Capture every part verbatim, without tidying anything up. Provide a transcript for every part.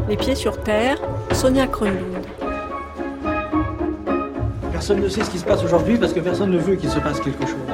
Les pieds sur terre, Sonia Kronlund. Personne ne sait ce qui se passe aujourd'hui parce que personne ne veut qu'il se passe quelque chose.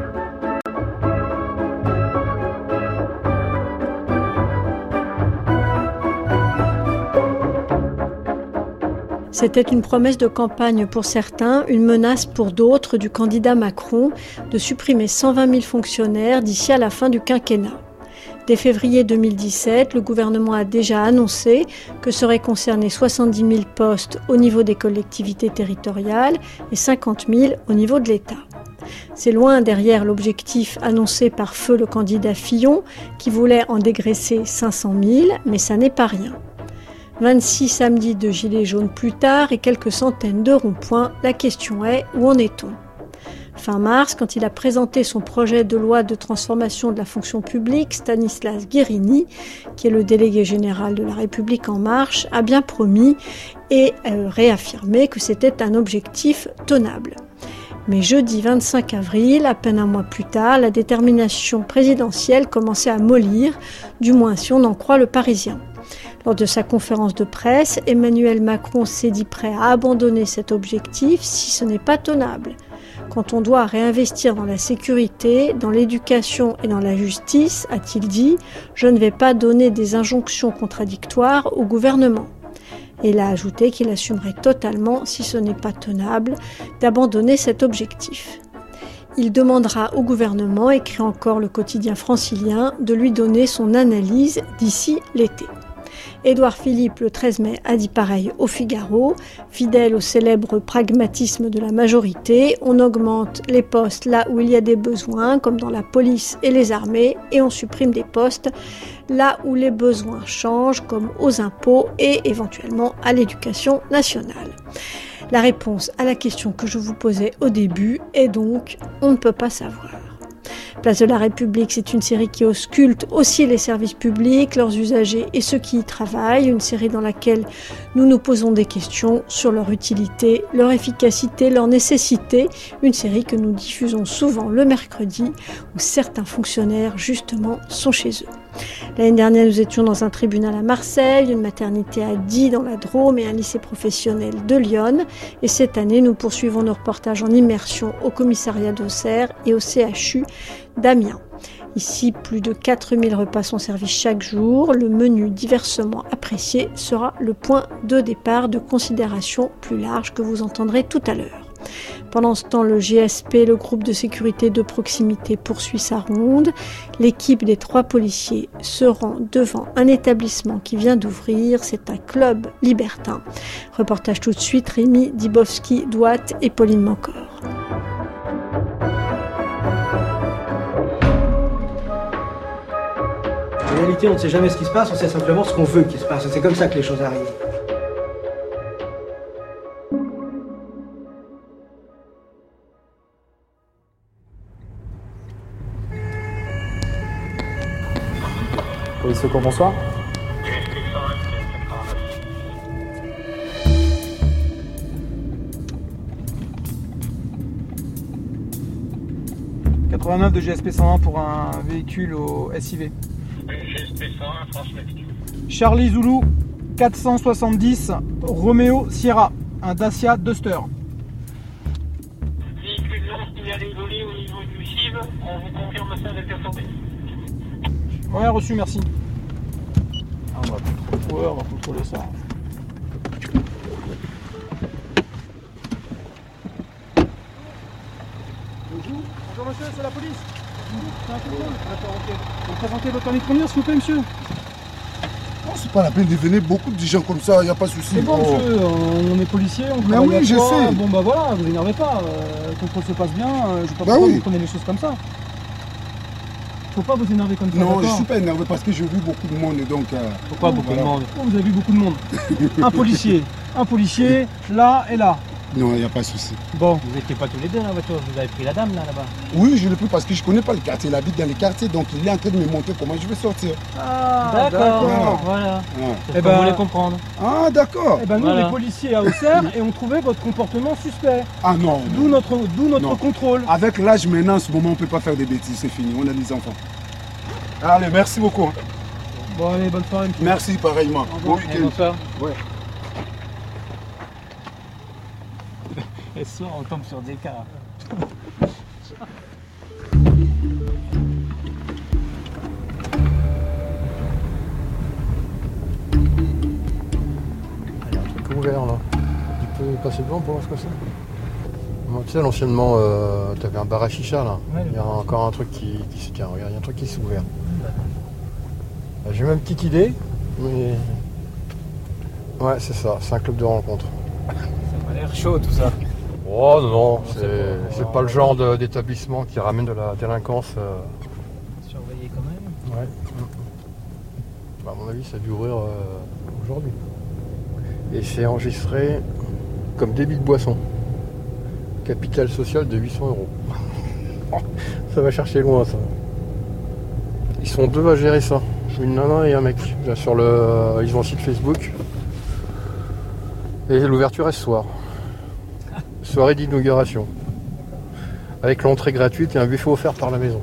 C'était une promesse de campagne pour certains, une menace pour d'autres du candidat Macron de supprimer cent vingt mille fonctionnaires d'ici à la fin du quinquennat. Dès février deux mille dix-sept, le gouvernement a déjà annoncé que seraient concernés soixante-dix mille postes au niveau des collectivités territoriales et cinquante mille au niveau de l'État. C'est loin derrière l'objectif annoncé par feu le candidat Fillon qui voulait en dégraisser cinq cent mille, mais ça n'est pas rien. vingt-six samedis de gilets jaunes plus tard et quelques centaines de ronds-points, la question est, où en est-on ? Fin mars, quand il a présenté son projet de loi de transformation de la fonction publique, Stanislas Guerini, qui est le délégué général de La République En Marche, a bien promis et euh, réaffirmé que c'était un objectif tenable. Mais jeudi vingt-cinq avril, à peine un mois plus tard, la détermination présidentielle commençait à mollir, du moins si on en croit le Parisien. Lors de sa conférence de presse, Emmanuel Macron s'est dit prêt à abandonner cet objectif si ce n'est pas tenable. Quand on doit réinvestir dans la sécurité, dans l'éducation et dans la justice, a-t-il dit, je ne vais pas donner des injonctions contradictoires au gouvernement. Et il a ajouté qu'il assumerait totalement, si ce n'est pas tenable, d'abandonner cet objectif. Il demandera au gouvernement, écrit encore le quotidien Francilien, de lui donner son analyse d'ici l'été. Édouard Philippe, le treize mai, a dit pareil au Figaro. Fidèle au célèbre pragmatisme de la majorité, on augmente les postes là où il y a des besoins, comme dans la police et les armées, et on supprime des postes là où les besoins changent, comme aux impôts et éventuellement à l'éducation nationale. La réponse à la question que je vous posais au début est donc « on ne peut pas savoir ». Place de la République, c'est une série qui ausculte aussi les services publics, leurs usagers et ceux qui y travaillent. Une série dans laquelle nous nous posons des questions sur leur utilité, leur efficacité, leur nécessité. Une série que nous diffusons souvent le mercredi où certains fonctionnaires, justement, sont chez eux. L'année dernière, nous étions dans un tribunal à Marseille, une maternité à Die dans la Drôme et un lycée professionnel de Lyon. Et cette année, nous poursuivons nos reportages en immersion au commissariat d'Auxerre et au C H U d'Amiens. Ici, plus de quatre mille repas sont servis chaque jour. Le menu diversement apprécié sera le point de départ de considérations plus larges que vous entendrez tout à l'heure. Pendant ce temps, le G S P, le groupe de sécurité de proximité, poursuit sa ronde. L'équipe des trois policiers se rend devant un établissement qui vient d'ouvrir. C'est un club libertin. Reportage tout de suite, Rémi Dibowski-Douat et Pauline Mancor. En réalité, on ne sait jamais ce qui se passe, on sait simplement ce qu'on veut qu'il se passe. Et c'est comme ça que les choses arrivent. Police Secours, bonsoir. quatre-vingt-neuf de G S P cent un pour un véhicule au S I V. G S P cent un, transmettre. Charlie Zulu, quatre cent soixante-dix, Romeo Sierra, un Dacia Duster. Véhicule non signalé volé au niveau du C I V, on vous confirme ça avec la santé. Ouais, reçu, merci. Ah, on va contrôler, ouais, on va contrôler ça. Bonjour, bonjour monsieur, c'est la police. C'est un contrôle. D'accord, ok. Vous présentez votre permis de conduire, s'il vous plaît, monsieur? Non, c'est pas la peine de venir beaucoup de gens comme ça, il n'y a pas de souci. C'est bon, oh. monsieur, on est policier, on Mais travaille oui, à je trois. sais. Bon, bah voilà, vous énervez pas, euh, le contrôle se passe bien, euh, je sais pas Bah pourquoi oui. vous prenez les choses comme ça. Faut pas vous énerver comme ça. Non, je d'accord suis pas énervé parce que j'ai vu beaucoup de monde donc. Euh, Pourquoi beaucoup voilà. de monde? Oh, vous avez vu beaucoup de monde. Un policier, un policier, là et là. Non, il n'y a pas de souci. Bon. Vous n'étiez pas tous les deux dans la voiture, vous avez pris la dame là, là-bas. Oui, je l'ai pris parce que je connais pas le quartier. Il habite dans les quartiers, donc il est en train de me montrer comment je vais sortir. Ah, D'accord, voilà. Ouais. C'est Eh ce ben- qu'on voulait comprendre. Ah, d'accord. Eh ben nous, Voilà. les policiers à Auxerre, et on trouvait votre comportement suspect. Ah non. D'où non. notre, d'où notre Non. contrôle. Avec l'âge maintenant, en ce moment, on ne peut pas faire des bêtises, c'est fini. On a des enfants. Allez, merci beaucoup. Bon, allez, bonne soirée, monsieur. Merci, pareillement. Bon Allez, week-end. bonsoir. Ouais. Et ce soir, on tombe sur des cas. Il y a un truc ouvert là. Tu peux passer devant pour voir ce que c'est. Moi, tu sais, l'anciennement, euh, t'avais un bar à chicha là. Ouais, Il y a encore un truc qui, qui se tient. Regarde, il y a un truc qui s'est ouvert. J'ai même une petite idée, mais. Ouais, c'est ça, c'est un club de rencontre. Ça m'a l'air chaud tout ça. Oh non, non, c'est c'est pas- c'est pas le genre de- d'établissement qui ramène de la délinquance. euh, Surveillé quand même. Ouais. Bah, à mon avis, ça a dû ouvrir euh, aujourd'hui. Et c'est enregistré comme débit de boisson. Capital social de huit cents euros. Ça va chercher loin, ça. Ils sont deux à gérer ça. Une nana et un mec. Là, sur le, ils ont un site Facebook. Et l'ouverture est ce soir. Soirée d'inauguration. Avec l'entrée gratuite et un buffet offert par la maison.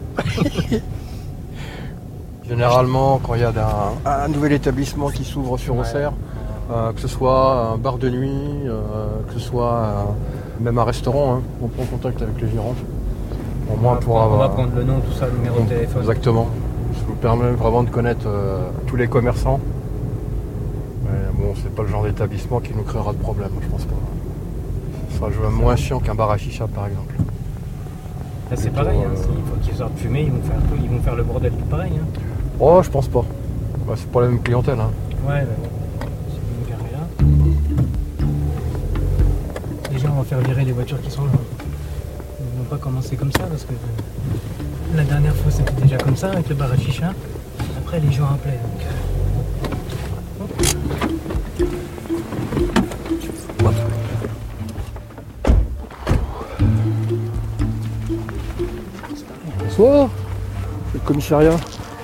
Généralement, quand il y a un, un nouvel établissement qui s'ouvre sur Auxerre, euh, que ce soit un bar de nuit, euh, que ce soit euh, même un restaurant, hein, on prend contact avec les gérants. Au moins on, va pour prendre, on va avoir. prendre le nom, tout ça, le numéro de téléphone. Exactement. Ça nous permet vraiment de connaître euh, tous les commerçants. Mais bon, c'est pas le genre d'établissement qui nous créera de problème, je pense pas. Ce sera jouer moins chiant qu'un bar à chicha par exemple. Là, c'est plutôt, pareil, hein, euh, s'il faut qu'ils sortent fumer, ils vont faire tout, ils vont faire le bordel tout pareil. Hein. Oh, je pense pas. Bah, c'est pas la même clientèle. Hein. Ouais, mais bon, si vous me garez là. Déjà, on va faire virer les voitures qui sont là. Ils vont pas commencer comme ça parce que euh, la dernière fois c'était déjà comme ça avec le bar à chicha. Après, les gens appelaient. Donc, Bonsoir, c'est le commissariat.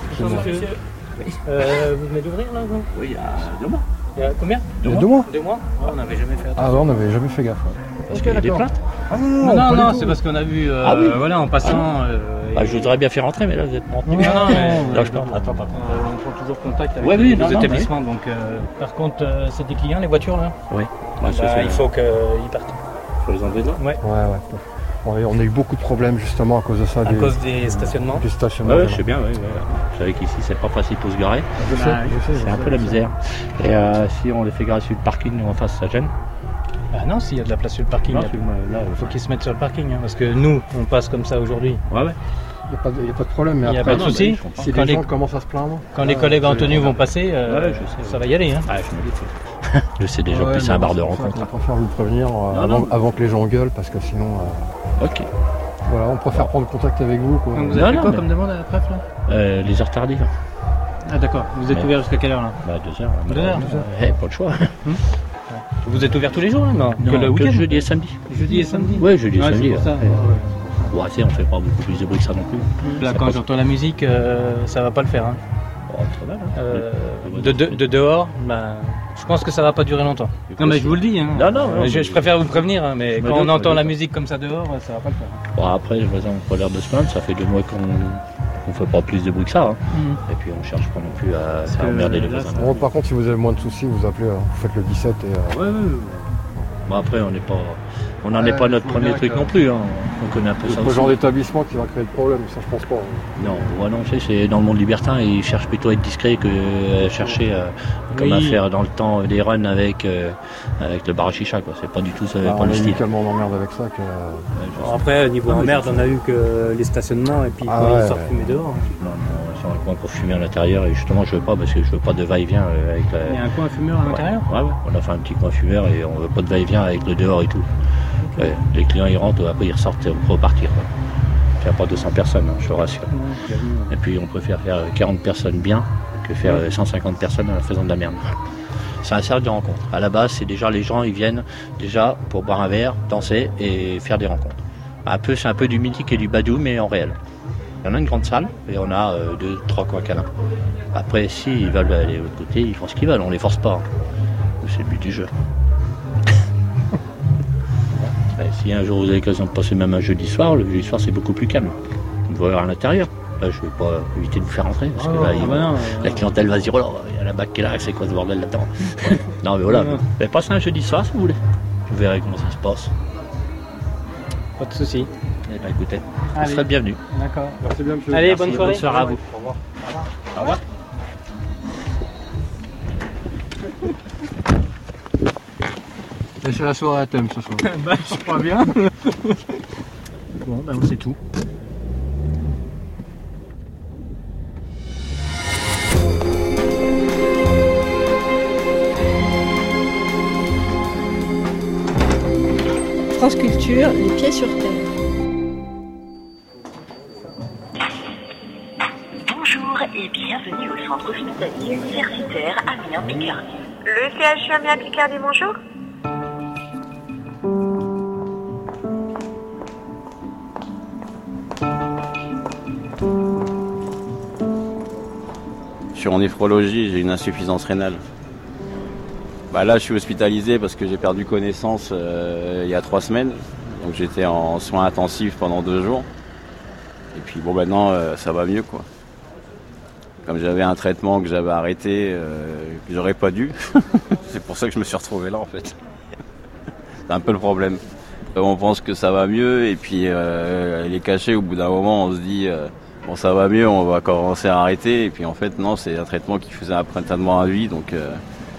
Euh, vous venez d'ouvrir là non? Oui, il y a deux mois. Il y a combien? Il y a deux mois. Deux mois ouais, on n'avait jamais fait attention. Ah ouais, on n'avait jamais fait gaffe. Parce qu'il y a des plaintes. Ah non, Non, non, non, c'est parce qu'on a vu, euh, Ah oui. voilà, en passant. euh, Bah, et- je voudrais bien faire rentrer, mais là vous êtes pas rentré. Non, non, mais- Là, je parle. Attends, attends, on prend toujours contact avec Ouais, les, oui, les non, non, établissements. Donc, euh, par contre, euh, c'est des clients, les voitures là. Oui. Bah, ça, Bah, c'est- il faut qu'ils partent. faut les enlever de là. Ouais. Ouais, ouais. On a, on a eu beaucoup de problèmes justement à cause de ça. À des, cause des stationnements. du stationnement. Ouais, je sais bien, ouais, ouais. Je savais qu'ici c'est pas facile pour se garer. Je sais, Bah, je sais, je C'est un sais, peu la je sais. misère. Et euh, si on les fait garer sur le parking en face, ça gêne. Bah non, s'il y a de la place sur le parking, Non, il y a- c'est- moi, là, faut qu'ils se mettent sur le parking. Hein, parce que nous, on passe comme ça aujourd'hui. Ouais, ouais. Il n'y a, pas de- y a pas de problème. Mais Il n'y a après, pas de non, mais souci. je comprends. si Quand les les, gens commencent à se plaindre. quand les ah, collègues en c'est- tenue vont passer, euh, Ouais, je sais, ça ouais. va y aller. Hein. Ah, je me doute. Je sais déjà, Ouais, plus c'est mais un bar bon, de c'est pour ça rencontre. qu'on préfère vous prévenir euh, Non, avant, non. avant que les gens gueulent parce que sinon, euh, Ok. voilà, on préfère prendre contact avec vous. Quoi. Donc vous Non, avez fait non, quoi mais- comme demande à la préf là? Euh, les heures tardives. Ah d'accord, vous êtes Ouais. ouvert jusqu'à quelle heure là? Bah, deux heures. Deux heures. Ouais, pas le choix. Vous êtes ouvert tous les jours là? Non, Non, que le que week-end? jeudi et samedi. Jeudi et samedi? Ouais, jeudi et Ouais, samedi. c'est pour ça. ouais. Bon, tu sais, on fait pas beaucoup plus de bruit que ça non plus. Là, Ça quand passe. j'entends la musique, euh, ça va pas le faire. Hein. Oh, très mal, hein. Euh, Ouais. de, de, de dehors, bah, je pense que ça va pas durer longtemps. Non mais je vous le dis, hein. Non, non, non, je, mais- je préfère vous prévenir, hein, mais Je me quand on doute, entend je me la doute. musique comme ça dehors, ça va pas le faire. hein. Bon, après, je vois ça, on pas l'air de se plaindre, ça fait deux mois qu'on qu'on fait pas plus de bruit que ça. Hein. Et puis on cherche pas non plus à faire que emmerder les là, voisins. Bon, par contre, si vous avez moins de soucis, vous appelez, euh, vous faites le dix-sept et. euh, Ouais, ouais, ouais. Bon, après, on n'est pas, on n'en est Ouais, pas notre faut premier bien truc que- non plus. Hein. On connaît un peu c'est ça pas le aussi. genre d'établissement qui va créer de problème, ça je pense pas. Non, ouais, non, tu sais, c'est dans le monde libertin, ils cherchent plutôt à être discrets que à chercher euh, comme Oui. à faire dans le temps des runs avec, euh, avec le bar à chicha, quoi. C'est pas du tout ça, Ah, pas on le a eu style. tellement d'emmerde avec ça que. Ouais, je sais. Après, niveau Non, mais emmerde, je- on a eu que les stationnements et puis Ah quand ouais, ils sortent ouais. fumer dehors. Non, non, sur un coin pour fumer à l'intérieur et justement je veux pas parce que je veux pas de va-et-vient euh, avec la. Il y a un coin fumeur à l'intérieur. Ouais, ouais, on a fait un petit coin fumeur et on veut pas de va-et-vient avec le dehors et tout. Ouais, les clients ils rentrent, après ils ressortent et on peut repartir. quoi. Il n'y a pas deux cents personnes, hein, je te rassure. Et puis on préfère faire quarante personnes bien que faire euh, cent cinquante personnes en faisant de la merde. C'est un cercle de rencontres. À la base, c'est déjà les gens ils viennent déjà pour boire un verre, danser et faire des rencontres. Un peu, c'est un peu du mythique et du badou, mais en réel. Il y en a une grande salle et on a euh, deux, trois coins câlins. Après, s'ils veulent aller de l'autre côté, ils font ce qu'ils veulent, on les force pas. hein. C'est le but du jeu. Et si un jour vous avez l'occasion de passer même un jeudi soir, le jeudi soir c'est beaucoup plus calme. Vous pouvez voir à l'intérieur. Là, je vais pas éviter de vous faire rentrer, parce que Oh, là, il- bah non, la euh, clientèle va se dire, oh là, il y a la bac qui est là, c'est quoi ce bordel là-dedans. Non, mais voilà, Non. mais passez un jeudi soir si vous voulez. Vous verrez comment ça se passe. Pas de soucis. Eh ben, écoutez, vous Allez. serez le bienvenu. D'accord. Merci bien, monsieur. Allez, Merci, bonne soirée. bonne soirée à vous. Au revoir. Au revoir. Et c'est la soirée à thème ce soir. Bah, je crois bien. Bon, ben on sait tout. France Culture, les pieds sur terre. Bonjour et bienvenue au centre hospitalier universitaire Amiens-Picardie. Le C H U Amiens-Picardie, bonjour. Je suis en néphrologie, j'ai une insuffisance rénale. Bah là, je suis hospitalisé parce que j'ai perdu connaissance euh, il y a trois semaines. Donc j'étais en soins intensifs pendant deux jours. Et puis bon, maintenant, euh, ça va mieux, quoi. Comme j'avais un traitement que j'avais arrêté, euh, que j'aurais pas dû. C'est pour ça que je me suis retrouvé là, en fait. C'est un peu le problème. On pense que ça va mieux et puis euh, elle est cachée. Au bout d'un moment, on se dit euh, bon, ça va mieux, on va commencer à arrêter. Et puis en fait, non, c'est un traitement qui faisait un traitement à vie. Donc, euh...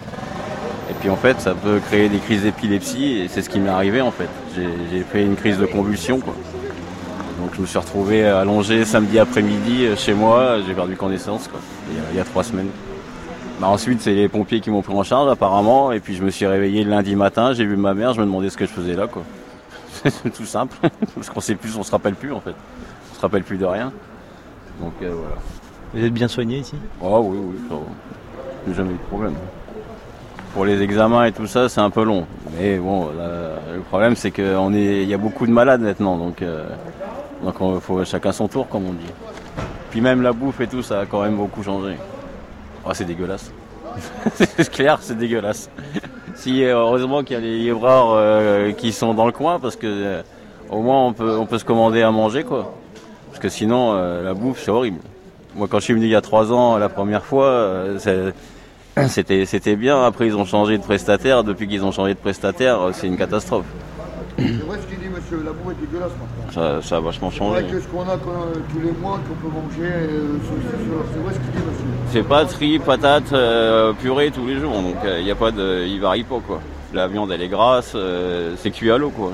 et puis en fait, ça peut créer des crises d'épilepsie et c'est ce qui m'est arrivé en fait. J'ai, j'ai fait une crise de convulsion, quoi. Donc je me suis retrouvé allongé samedi après-midi chez moi. J'ai perdu connaissance, quoi, il y a, il y a trois semaines. Bah ensuite, c'est les pompiers qui m'ont pris en charge apparemment. Et puis je me suis réveillé le lundi matin. J'ai vu ma mère. Je me demandais ce que je faisais là, quoi. C'est tout simple, parce qu'on sait plus, on se rappelle plus en fait. On se rappelle plus de rien. Donc euh, voilà. Vous êtes bien soigné ici? Oh oui, oui, ça va. J'ai jamais eu de problème. Pour les examens et tout ça, c'est un peu long. Mais bon, là, le problème c'est qu'il est... y a beaucoup de malades maintenant, donc euh, donc il faut chacun son tour, comme on dit. Puis même la bouffe et tout, ça a quand même beaucoup changé. Oh, c'est dégueulasse. C'est clair, c'est dégueulasse. Si heureusement qu'il y a les livreurs euh, qui sont dans le coin, parce que euh, au moins on peut on peut se commander à manger, quoi. Parce que sinon euh, la bouffe c'est horrible. Moi quand je suis venu il y a trois ans la première fois, euh, c'est, c'était c'était bien. Après ils ont changé de prestataire. Depuis qu'ils ont changé de prestataire, c'est une catastrophe. C'est vrai ce qu'il dit, monsieur, la bouffe est dégueulasse maintenant. Ça, ça a vachement C'est changé. vrai que ce qu'on a qu'on- tous les mois qu'on peut manger, euh, c'est, c'est, c'est vrai ce qu'il dit, monsieur. C'est pas tri, patate, euh, purée tous les jours, donc il euh, y a pas de, il varie pas, quoi. La viande elle est grasse, euh, c'est cuit à l'eau, quoi.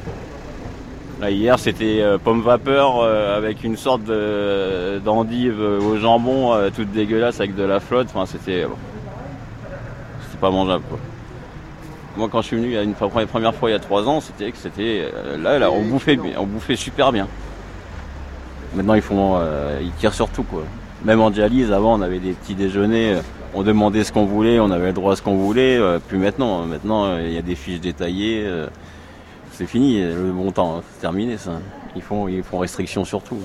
Là hier c'était euh, pomme vapeur euh, avec une sorte de, d'endive au jambon, euh, toute dégueulasse avec de la flotte. Enfin c'était, bon, c'était pas mangeable, quoi. Moi quand je suis venu il y a une première, première fois il y a trois ans, c'était que c'était euh, là, là on bouffait, on bouffait super bien. Maintenant ils font, euh, ils tirent sur tout, quoi. Même en dialyse, avant on avait des petits déjeuners, on demandait ce qu'on voulait, on avait le droit à ce qu'on voulait. Euh, plus maintenant, maintenant il y a des fiches détaillées. Euh, c'est fini, le bon temps, c'est terminé ça. Ils font, ils font restriction sur tout.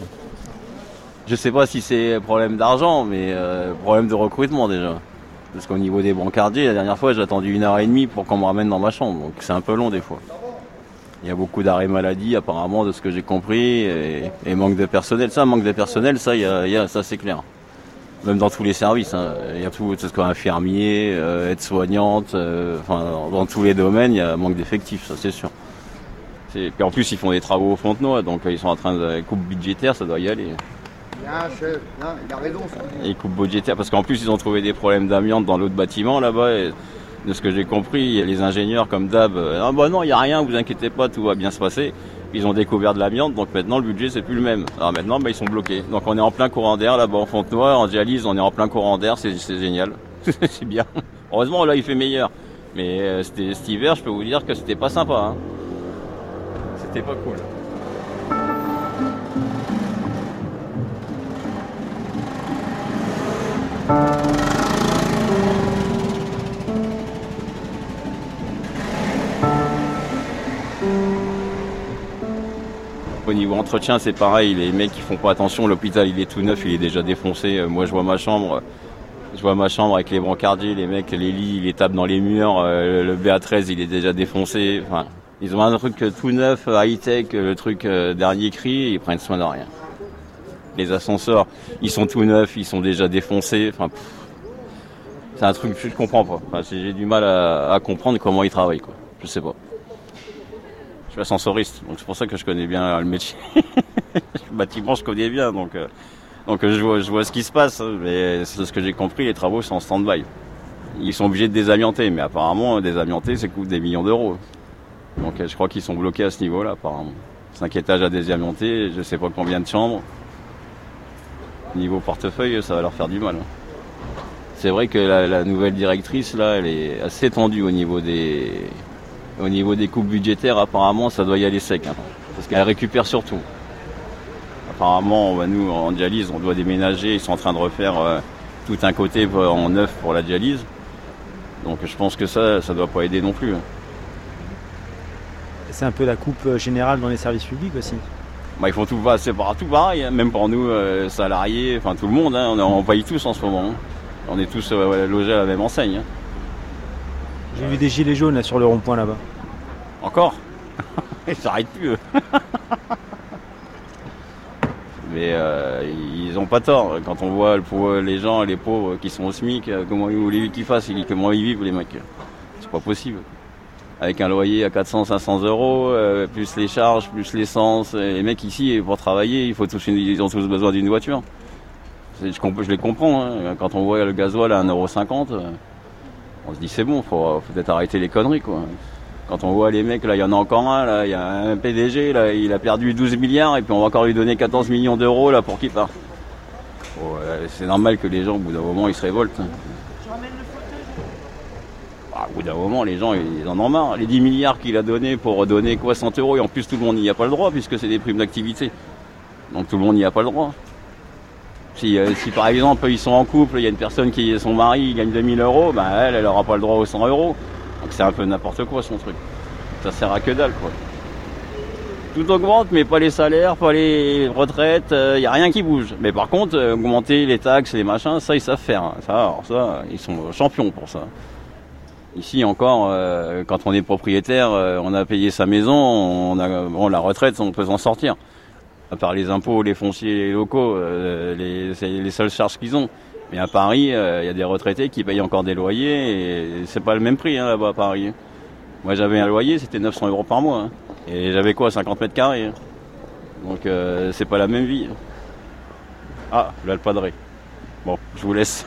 Je sais pas si c'est problème d'argent, mais euh, problème de recrutement déjà. Parce qu'au niveau des brancardiers, la dernière fois j'ai attendu une heure et demie pour qu'on me ramène dans ma chambre, donc c'est un peu long des fois. Il y a beaucoup d'arrêts maladie apparemment de ce que j'ai compris et, et manque de personnel. Ça, manque de personnel, ça, y a, y a, ça c'est clair. Même dans tous les services, hein. Il y a tout, tout ce qu'on a infirmier, euh, aide-soignante, euh, enfin dans, dans tous les domaines, il y a manque d'effectifs, ça c'est sûr. C'est, puis en plus ils font des travaux au Fontenoy, donc ils sont en train de coupe budgétaire, ça doit y aller. Bien, chef, non, il a raison, ça. Et coupe budgétaire, parce qu'en plus ils ont trouvé des problèmes d'amiante dans l'autre bâtiment là-bas. Et de ce que j'ai compris, il y a les ingénieurs comme d'hab, euh, ah bah non, il n'y a rien, vous inquiétez pas, tout va bien se passer. Ils ont découvert de l'amiante, donc maintenant le budget c'est plus le même. Alors maintenant bah, ils sont bloqués. Donc on est en plein courant d'air là-bas en Fontenoy, en dialyse on est en plein courant d'air, c'est, c'est génial. C'est bien. Heureusement là il fait meilleur. Mais euh, c'était, cet hiver je peux vous dire que c'était pas sympa. Hein. C'était pas cool. Au niveau entretien, c'est pareil, les mecs qui font pas attention, l'hôpital il est tout neuf, il est déjà défoncé. Moi je vois ma chambre, je vois ma chambre avec les brancardiers, les mecs, les lits, ils les tapent dans les murs, le B A treize il est déjà défoncé. Enfin, ils ont un truc tout neuf, high-tech, le truc dernier cri, ils prennent soin de rien. Les ascenseurs, ils sont tout neufs, ils sont déjà défoncés. Enfin, pff, c'est un truc que je comprends pas. Enfin, j'ai du mal à, à comprendre comment ils travaillent, quoi. Je sais pas. Je suis ascensoriste, donc c'est pour ça que je connais bien le métier. Le bâtiment, je connais bien, donc, euh, donc je, vois, je vois ce qui se passe. Mais c'est ce que j'ai compris, les travaux sont en stand-by. Ils sont obligés de désamianter, mais apparemment, désamianter, ça coûte des millions d'euros. Donc je crois qu'ils sont bloqués à ce niveau-là, apparemment. Cinq étages à désamianter, je sais pas combien de chambres. Niveau portefeuille, ça va leur faire du mal. C'est vrai que la, la nouvelle directrice, là, elle est assez tendue au niveau des... Au niveau des coupes budgétaires, apparemment, ça doit y aller sec. Hein, parce qu'elle récupère surtout. Apparemment, bah, nous, en dialyse, on doit déménager. Ils sont en train de refaire euh, tout un côté en neuf pour la dialyse. Donc je pense que ça, ça doit pas aider non plus. Hein. C'est un peu la coupe générale dans les services publics aussi. Bah, ils font tout, bah, c'est tout pareil. Hein, même pour nous, euh, salariés, enfin tout le monde. Hein, on, on paye tous en ce moment. Hein. On est tous euh, logés à la même enseigne. Hein. J'ai vu des gilets jaunes là, sur le rond-point là-bas. Encore? Ils s'arrêtent plus eux. Mais euh, ils ont pas tort. Quand on voit pour les gens, les pauvres qui sont au SMIC, comment ils voulaient qu'ils fassent, comment ils vivent les mecs. C'est pas possible. Avec un loyer à quatre cents, cinq cents euros, euh, plus les charges, plus l'essence. Les mecs ici, pour travailler, il faut tous une, ils ont tous besoin d'une voiture. Je, je les comprends. Hein. Quand on voit le gasoil à un euro cinquante, on se dit c'est bon, faut, faut peut-être arrêter les conneries, quoi. Quand on voit les mecs, là, il y en a encore un, là, il y a un P D G, là, il a perdu douze milliards et puis on va encore lui donner quatorze millions d'euros, là, pour qu'il parte. Bon, euh, c'est normal que les gens, au bout d'un moment, ils se révoltent. Bah, au bout d'un moment, les gens, ils en ont marre. Les dix milliards qu'il a donnés pour redonner quoi, cent euros, et en plus, tout le monde n'y a pas le droit, puisque c'est des primes d'activité. Donc tout le monde n'y a pas le droit. Si, euh, si par exemple ils sont en couple, il y a une personne qui est son mari, il gagne deux mille euros, bah elle, elle aura pas le droit aux cent euros. Donc c'est un peu n'importe quoi son truc. Ça sert à que dalle, quoi. Tout augmente, mais pas les salaires, pas les retraites, il euh, n'y a rien qui bouge. Mais par contre, euh, augmenter les taxes, les machins, ça ils savent faire. Hein. Ça, alors ça, ils sont champions pour ça. Ici encore, euh, quand on est propriétaire, euh, on a payé sa maison, on a, bon, la retraite, on peut s'en sortir. À part les impôts, les fonciers, les locaux, euh, les, c'est les seules charges qu'ils ont. Mais à Paris, il euh, y a des retraités qui payent encore des loyers et c'est pas le même prix hein, là-bas à Paris. Moi j'avais un loyer, c'était neuf cents euros par mois. Hein. Et j'avais quoi, cinquante mètres carrés. Hein. Donc euh, c'est pas la même vie. Ah, là le padré. Bon, je vous laisse.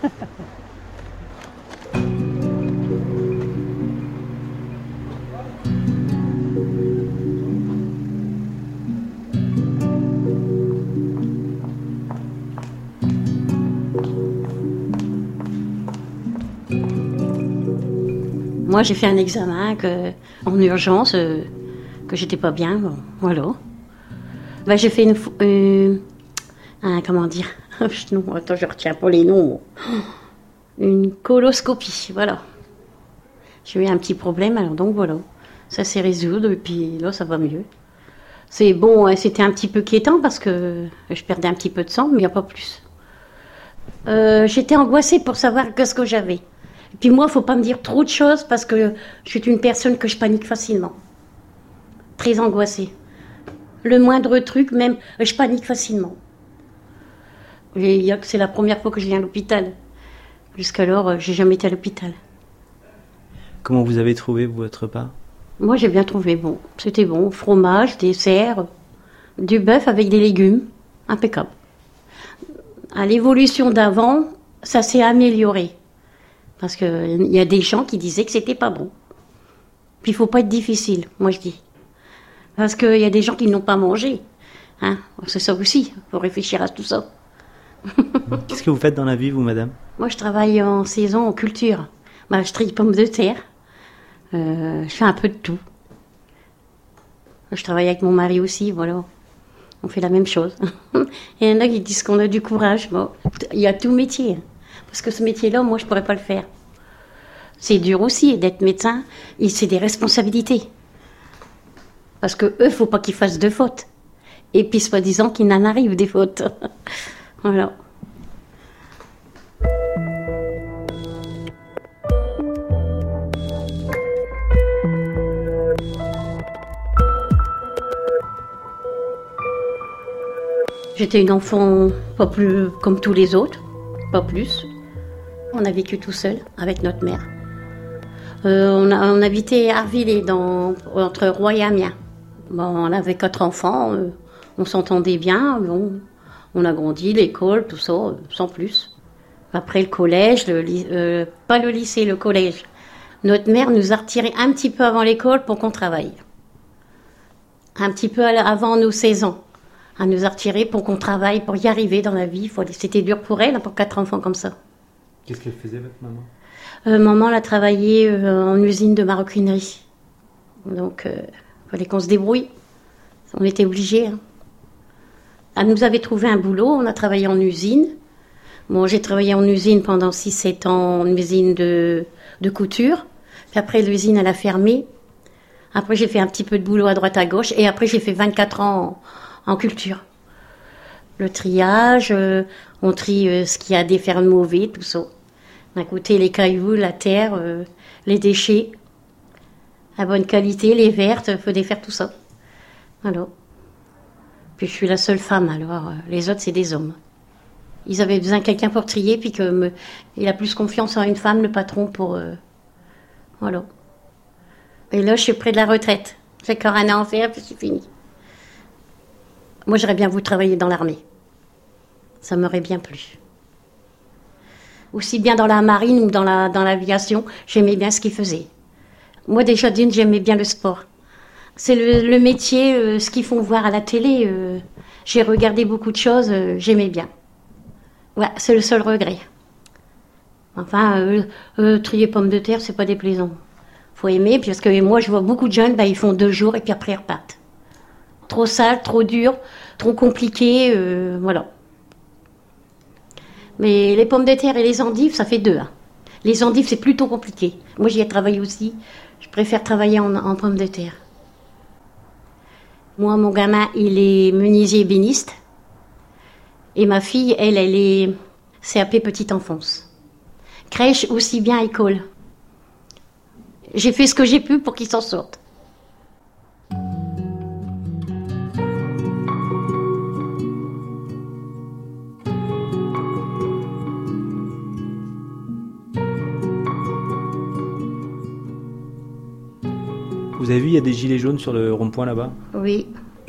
Moi, j'ai fait un examen que, en urgence, euh, que j'étais pas bien, bon, voilà. Ben, j'ai fait une, euh, un, comment dire, non, attends, je retiens pas les noms. Une coloscopie, voilà. J'ai eu un petit problème, alors donc voilà, ça s'est résolu et puis là, ça va mieux. C'est bon, c'était un petit peu quiétant parce que je perdais un petit peu de sang, mais il n'y a pas plus. Euh, j'étais angoissée pour savoir qu'est-ce que j'avais. Et puis moi, il ne faut pas me dire trop de choses parce que je suis une personne que je panique facilement. Très angoissée. Le moindre truc, même, je panique facilement. Et c'est la première fois que je viens à l'hôpital. Jusqu'alors, je n'ai jamais été à l'hôpital. Comment vous avez trouvé votre repas? Moi, j'ai bien trouvé bon. C'était bon. Fromage, dessert, du bœuf avec des légumes. Impeccable. À l'évolution d'avant, ça s'est amélioré. Parce qu'il y a des gens qui disaient que c'était pas bon. Puis il faut pas être difficile, moi je dis. Parce qu'il y a des gens qui n'ont pas mangé. Hein, c'est ça aussi, il faut réfléchir à tout ça. Qu'est-ce que vous faites dans la vie, vous, madame? Moi, je travaille en saison en culture. Bah, je trie pommes de terre. Euh, je fais un peu de tout. Je travaille avec mon mari aussi, voilà. On fait la même chose. Il y en a qui disent qu'on a du courage. Bon, il y a tout métier. Parce que ce métier-là, moi, je ne pourrais pas le faire. C'est dur aussi d'être médecin. Et c'est des responsabilités. Parce qu'eux, il ne faut pas qu'ils fassent de fautes. Et puis, soi-disant qu'il n'en arrive des fautes. Voilà. J'étais une enfant pas plus comme tous les autres, pas plus. On a vécu tout seul avec notre mère. Euh, on, a, on habitait à Arvillers, dans, entre Roye et Amiens. Bon, on avait quatre enfants, euh, on s'entendait bien. Bon, on a grandi, l'école, tout ça, euh, sans plus. Après le collège, le, euh, pas le lycée, le collège. Notre mère nous a retirés un petit peu avant l'école pour qu'on travaille. Un petit peu avant nos seize ans. Elle nous a retirés pour qu'on travaille, pour y arriver dans la vie. C'était dur pour elle, pour quatre enfants comme ça. Qu'est-ce qu'elle faisait, votre maman? Euh, maman, elle a travaillé euh, en usine de maroquinerie. Donc, il euh, fallait qu'on se débrouille. On était obligés. Hein. Elle nous avait trouvé un boulot, on a travaillé en usine. Bon, j'ai travaillé en usine pendant six sept ans, en usine de, de couture. Puis après, l'usine, elle a fermé. Après, j'ai fait un petit peu de boulot à droite à gauche. Et après, j'ai fait vingt-quatre ans en, en culture. Le triage, euh, on trie euh, ce qu'il y a des fers mauvais, tout ça. D'un côté, les cailloux, la terre, euh, les déchets, à bonne qualité, les vertes, il faut défaire tout ça. Alors. Puis je suis la seule femme, alors euh, les autres, c'est des hommes. Ils avaient besoin de quelqu'un pour trier, puis que me, il a plus confiance en une femme, le patron, pour... Euh, voilà. Et là, je suis près de la retraite. J'ai encore un an à faire, puis c'est fini. Moi, j'aurais bien voulu travailler dans l'armée. Ça m'aurait bien plu. Aussi bien dans la marine ou dans la, dans l'aviation, j'aimais bien ce qu'ils faisaient. Moi, déjà d'une, j'aimais bien le sport. C'est le, le métier, euh, ce qu'ils font voir à la télé. Euh, j'ai regardé beaucoup de choses, euh, j'aimais bien. Ouais, c'est le seul regret. Enfin, euh, euh, trier pommes de terre, c'est pas déplaisant. Faut aimer, parce que moi, je vois beaucoup de jeunes, bah, ils font deux jours et puis après, ils repartent. Trop sale, trop dur, trop compliqué, euh, voilà. Mais les pommes de terre et les endives, ça fait deux. Hein. Les endives, c'est plutôt compliqué. Moi, j'y ai travaillé aussi. Je préfère travailler en, en pommes de terre. Moi, mon gamin, il est menuisier ébéniste. Et ma fille, elle, elle est C A P petite enfance. Crèche aussi bien école. J'ai fait ce que j'ai pu pour qu'ils s'en sortent. Vous avez vu, il y a des gilets jaunes sur le rond-point là-bas? Oui.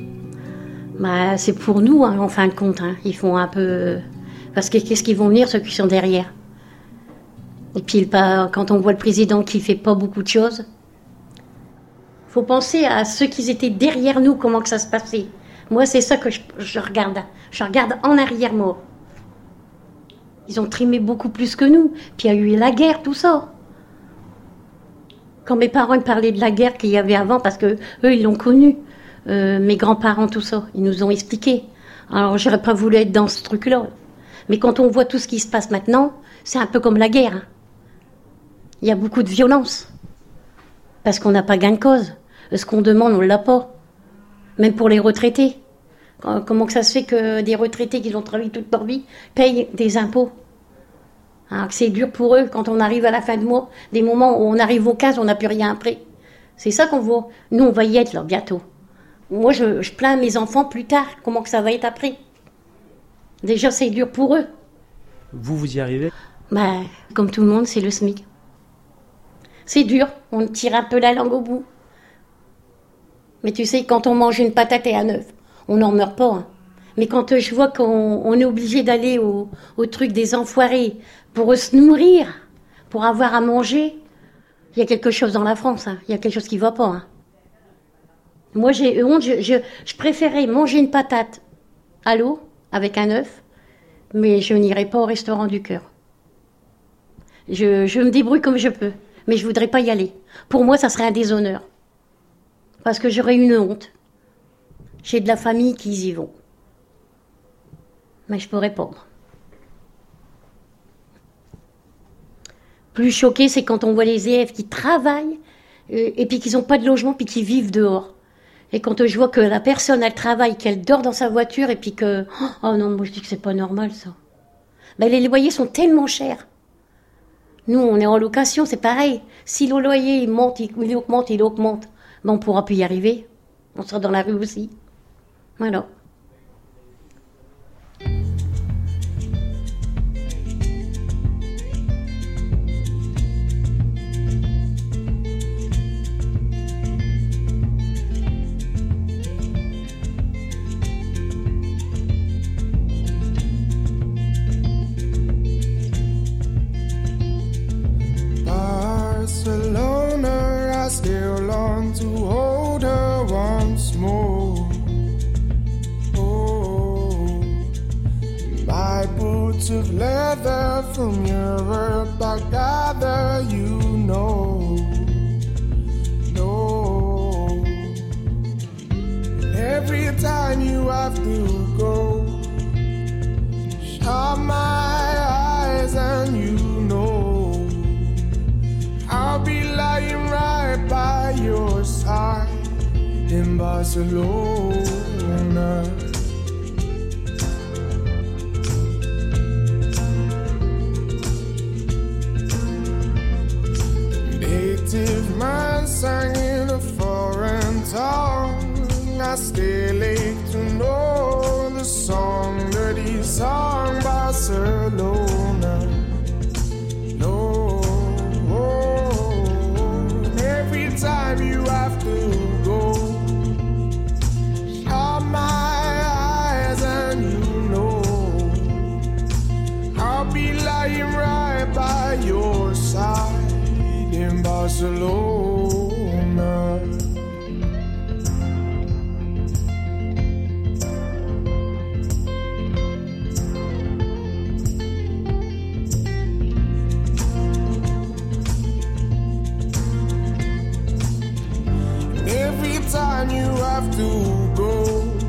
Bah, c'est pour nous, hein, en fin de compte. Hein. Ils font un peu... Parce que qu'est-ce qu'ils vont venir, ceux qui sont derrière? Et puis, quand on voit le président qui fait pas beaucoup de choses, faut penser à ceux qui étaient derrière nous, comment que ça se passait. Moi, c'est ça que je, je regarde. Je regarde en arrière, moi. Ils ont trimé beaucoup plus que nous. Puis il y a eu la guerre, tout ça. Quand mes parents me parlaient de la guerre qu'il y avait avant, parce que eux, ils l'ont connue. Euh, mes grands-parents, tout ça, ils nous ont expliqué. Alors, j'aurais pas voulu être dans ce truc-là. Mais quand on voit tout ce qui se passe maintenant, c'est un peu comme la guerre. Hein. Il y a beaucoup de violence. Parce qu'on n'a pas gain de cause. Ce qu'on demande, on ne l'a pas. Même pour les retraités. Comment que ça se fait que des retraités qui ont travaillé toute leur vie payent des impôts? Alors que c'est dur pour eux quand on arrive à la fin de mois. Des moments où on arrive au quinze, on n'a plus rien après. C'est ça qu'on voit. Nous, on va y être là, bientôt. Moi, je, je plains mes enfants plus tard. Comment que ça va être après? Déjà, c'est dur pour eux. Vous, vous y arrivez? Bah, comme tout le monde, c'est le SMIC. C'est dur. On tire un peu la langue au bout. Mais tu sais, quand on mange une patate et un œuf, on n'en meurt pas. Hein. Mais quand je vois qu'on on est obligé d'aller au, au truc des enfoirés pour se nourrir, pour avoir à manger, il y a quelque chose dans la France. Hein. Il y a quelque chose qui ne va pas. Hein. Moi, j'ai honte. Je, je, je préférais manger une patate à l'eau avec un œuf, mais je n'irai pas au restaurant du cœur. Je, je me débrouille comme je peux, mais je ne voudrais pas y aller. Pour moi, ça serait un déshonneur. Parce que j'aurais une honte. J'ai de la famille qui y vont. Mais je peux répondre. Plus choqué, c'est quand on voit les élèves qui travaillent euh, et puis qu'ils n'ont pas de logement puis qui vivent dehors. Et quand je vois que la personne, elle travaille, qu'elle dort dans sa voiture et puis que... Oh non, moi je dis que c'est pas normal ça. Ben, les loyers sont tellement chers. Nous, on est en location, c'est pareil. Si le loyer il monte, il, il augmente, il augmente, ben, on ne pourra plus y arriver. On sera dans la rue aussi. Voilà. boots of leather from Europe, I gather you know, no. Every time you have to go, shut my eyes and you know, I'll be lying right by your side in Barcelona. Native man sang in a foreign tongue, I still ache to know the song that he sang Barcelona. No, every time you have to go, shut my eyes and you know, I'll be lying right by your side in Barcelona. Every time you have to go,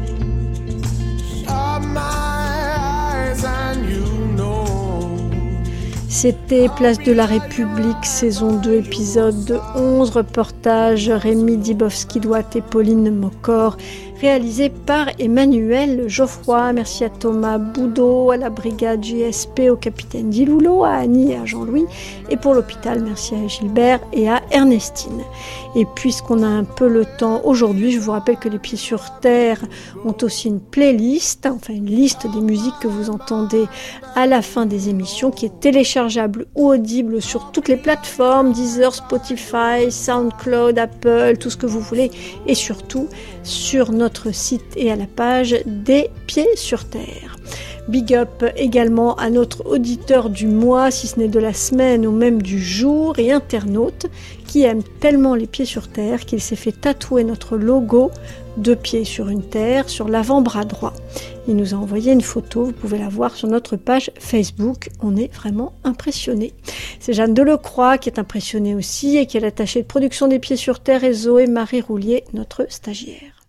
shut my eyes and you know. C'était Place de la République, saison deux, épisode onze, reportage Rémi Dibowski-Douat et Pauline Mocor, réalisé par Emmanuel Geoffroy. Merci à Thomas Boudot, à la brigade J S P, au capitaine Diloulo, à Annie et à Jean-Louis, et pour l'hôpital, merci à Gilbert et à Ernestine. Et puisqu'on a un peu le temps aujourd'hui, je vous rappelle que Les Pieds sur Terre ont aussi une playlist, enfin une liste des musiques que vous entendez à la fin des émissions, qui est téléchargeable ou audible sur toutes les plateformes, Deezer, Spotify, SoundCloud, Apple, tout ce que vous voulez, et surtout sur notre site et à la page des Pieds sur Terre. Big up également à notre auditeur du mois, si ce n'est de la semaine ou même du jour, et internaute qui aime tellement Les Pieds sur Terre qu'il s'est fait tatouer notre logo deux pieds sur une terre sur l'avant-bras droit. Il nous a envoyé une photo, vous pouvez la voir sur notre page Facebook. On est vraiment impressionnés. C'est Jeanne Delecroix qui est impressionnée aussi et qui est l'attachée de production des Pieds sur Terre, et Zoé Marie Roulier, notre stagiaire.